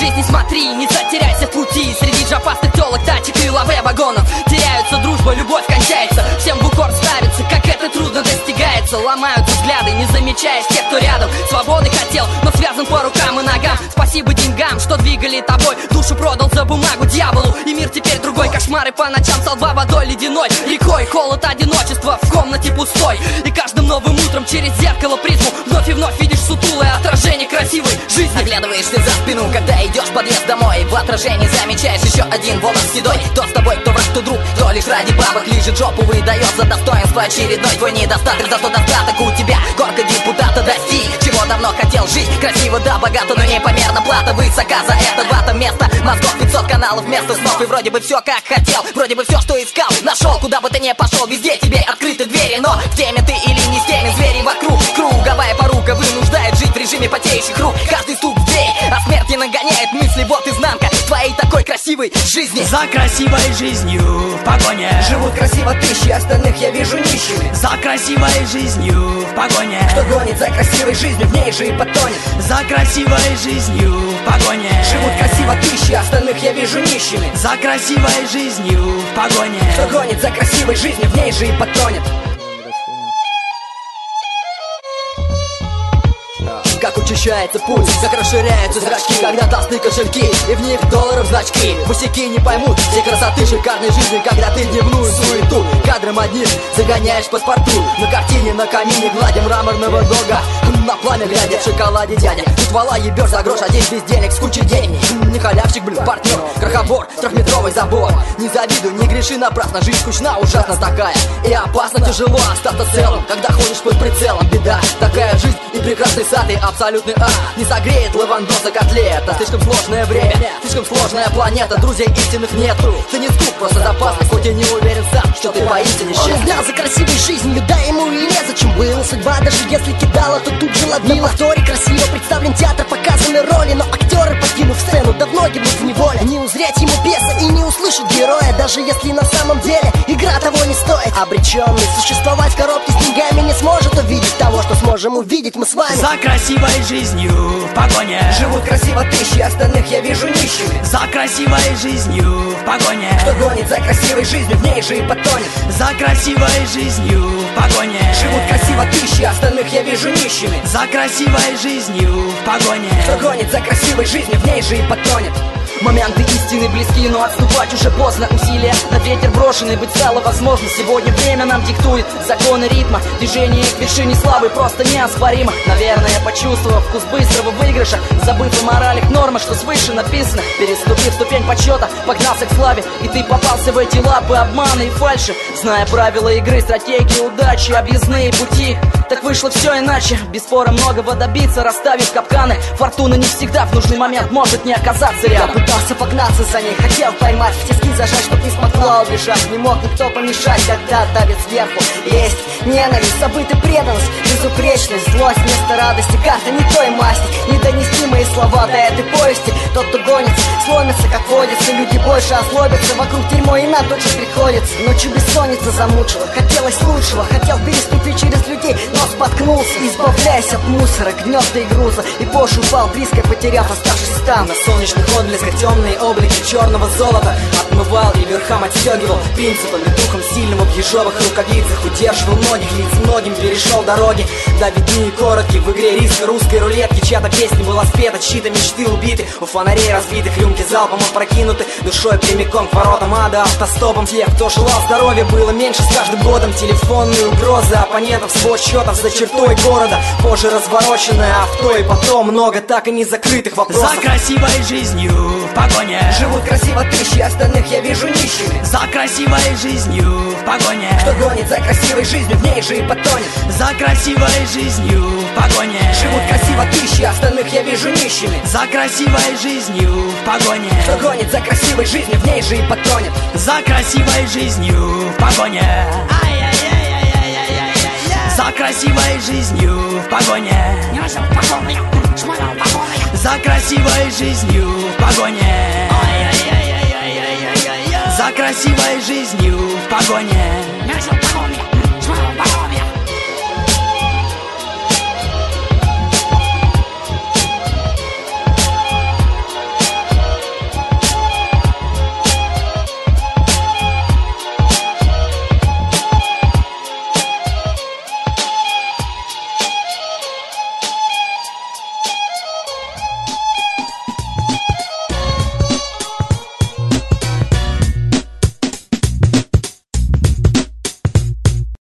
жизни смотри, не затеряйся в пути. Среди жопастых телок, тачек и лаве вагонов теряются дружба, любовь кончается. Всем в укор ставится, как это трудно достигается. Ломаются взгляды, не замечаешь тех, кто рядом. Свободы хотел, но связан по рукам и ногам. Спасибо деньгам, что двигали тобой. Душу продал за бумагу дьяволу, и мир теперь другой. Кошмары по ночам, солдва водой ледяной рекой. Холод, одиночество в комнате пустой. И каждым новым утром через зеркало призму вновь и вновь видишь сутулое отражение красивой жизни. Оглядываешься за спину, когда идешь в подъезд домой. В отражении замечаешь еще один волос седой. Кто с тобой, кто враг, кто друг, кто лишь ради бабок лижет жопу, выдает за достоинство очередной твой недостаток. Зато достаток у тебя, горка депутата достиг. Чего давно хотел жить, красиво да богато, но непомерно плата высока за это. В этом место мозгов 500 каналов вместо снов. И вроде бы все как хотел, вроде бы все, что искал, нашел. Куда бы ты ни пошел, везде тебе открыты двери. Но в теме ты или не в теме, звери вокруг. Круговая порука вынуждает жить в режиме потеющих рук. Каждый стук в дверь, а смерть не нагоняет мысли. Вот изнанка твоей такой красивой жизни. За красивой жизнью в погоне живут красиво тысячи, остальных я вижу нищими. За красивой жизнью в погоне кто гонит за красивой жизнью, в ней же и потонет. За красивой жизнью в погоне живут красиво тысячи, остальных я вижу нищими. За красивой жизнью в погоне кто гонит за красивой жизнью, в ней же и потонет. Как учащается пульс, как расширяются зрачки, когда толстые кошельки и в них долларов значки. Босяки не поймут всей красоты шикарной жизни, когда ты дневную суету кадром одним загоняешь паспорту. На картине на камине гладим мраморного дога, на пламя глядя в шоколаде дядя. Тут вала ебешь за грош, а здесь без денег, с кучей денег. Не халявщик, блин, партнер, крохобор, трехметровый забор. Не завидуй, не греши напрасно, жизнь скучна, ужасно такая. И опасно, тяжело остаться целым, когда ходишь под прицелом. Беда, такая жизнь и прекрасный сад, и абсолютный ад не согреет лавандоса котлета. Слишком сложное время, слишком сложная планета. Друзей истинных нету, ты не скуп, просто запасный, хоть и не уверен сам, что ты поистине счастлив. Он гнал за красивой жизнью, да ему и незачем было. Судьба даже если кидала, то тут же ловила. На повторе красиво представлен театр, показаны роли, но актеры, покинув сцену, давно гибнут в неволе. Не узреть ему беса и не услышать героя, даже если на самом деле игра того не стоит. Обреченный существовать в коробке с деньгами не сможет увидеть того, что сможем увидеть мы с вами. За красивой жизнью в погоне живут красиво тысячи, остальных я вижу нищими. За красивой жизнью в погоне кто гонит за красивой жизнью, в ней же и потонет. За красивой жизнью в погоне живут красиво тысячи, остальных я вижу нищими. За красивой жизнью в погоне кто гонит за красивой жизнью, в ней же и потонет. Моменты истины близки, но отступать уже поздно. Усилия на ветер брошены, быть стало возможно. Сегодня время нам диктует законы ритма. Движение к вершине славы просто неоспоримо. Наверное, почувствовав вкус быстрого выигрыша, забыв о моралях, нормах, что свыше написано. Переступив ступень почета, погнался к славе, и ты попался в эти лапы обмана и фальши. Зная правила игры, стратегии, удачи, объездные пути, так вышло все иначе. Без спора многого добиться, расставив капканы. Фортуна не всегда в нужный момент может не оказаться рядом. Пытался погнаться за ней, хотел поймать, в тиски зажать, чтоб не смогла убежать. Не мог никто помешать, когда давит сверху. Есть ненависть, забытая преданность, безупречность, злость вместо радости. Карта не той масти, не донести мои слова до этой повести. Тот, кто гонится, сломится, как водится. Люди больше озлобятся, вокруг дерьмо и нам точно приходится. Ночью бессонница замучила, хотелось лучшего. Хотел переступить через людей, но споткнулся. Избавляясь от мусора, гнезда и груза. И позже упал, близко потеряв оставшись там. На солнечных отблесках темные облики черного золота отмывал и верхам отстегивал принципами, духом сильного в ежовых рукавицах. Удерживал многих лиц, многим перешел дороги. Да, видны и коротки в игре риска русской рулетки. Чья-то песня была спета, чьи-то мечты убиты. У фонарей разбитых рюмки залпом опрокинуты. Душой прямиком к воротам ада, автостопом. Тех, кто желал здоровья, было меньше с каждым годом. Телефонные угрозы оппонентов, свод счетов за чертой города. Позже развороченное авто, и потом много так и не закрытых вопросов. За красивой жизнью в погоне живут красиво тысячи, остальных я вижу нищими. За красивой жизнью в погоне кто гонит за красивой жизнью, в ней же и потонет. За красивой жизнью в погоне живут красиво тысячи, остальных я вижу нищими. За красивой жизнью в погоне кто гонит за красивой жизнью, в ней же и потонет. За красивой жизнью в погоне за красивой жизнью в погоне за красивой жизнью в погоне за красивой жизнью в погоне.